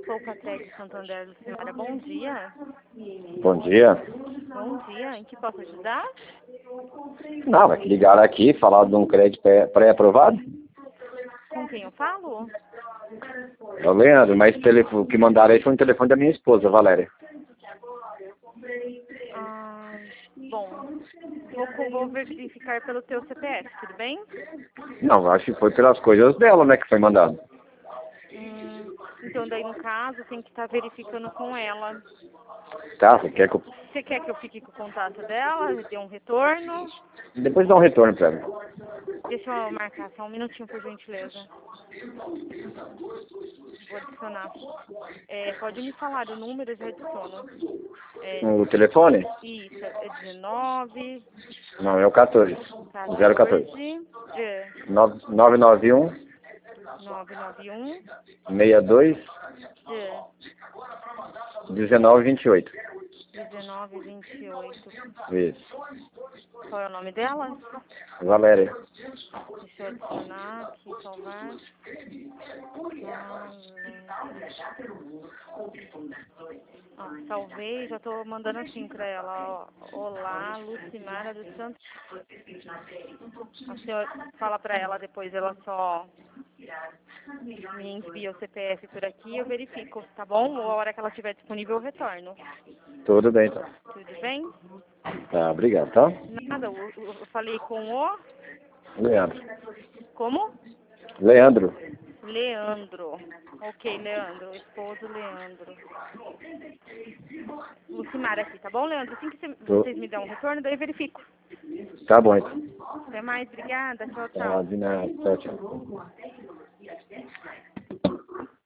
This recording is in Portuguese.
Polcatec Santander, Lucimara, bom dia. Bom dia. Bom dia, em que posso ajudar? Não, é que ligaram aqui, falaram de um crédito pré-aprovado. Com quem eu falo? É o Leandro, mas o que mandaram aí foi um telefone da minha esposa, Valéria. Bom, vou verificar pelo teu CPF, tudo bem? Não, acho que foi pelas coisas dela, né, que foi mandado. Então, daí, no caso, tem que estar verificando com ela. Tá, você quer que eu... Você quer que eu fique com o contato dela, dê um retorno? Depois dá um retorno pra mim. Deixa eu marcar só um minutinho, por gentileza. Vou adicionar. Pode me falar o número, eu já adiciono. O telefone? Isso, é 19... Não, é o 14. 014. 991 991... 62 1928. 1928. Isso. Qual é o nome dela? Valéria. Deixa eu adicionar aqui, salvar. Salvei, já tô mandando assim pra ela, ó. Olá, Lucimara dos Santos. A senhora fala pra ela depois, ela só me envia o CPF por aqui, eu verifico, tá bom? A hora que ela estiver disponível, eu retorno. Tudo bem, então. Tudo bem? Tá, obrigado, tá? Nada, eu falei com o... Leandro. Como? Leandro. Leandro. Ok, Leandro. Esposo Leandro. Lucimara aqui, tá bom, Leandro? Assim que vocês me dão um retorno, daí eu verifico. Tá bom, então. Até mais, obrigada. Tchau, Tá, tchau. de nada. Tchau, tchau.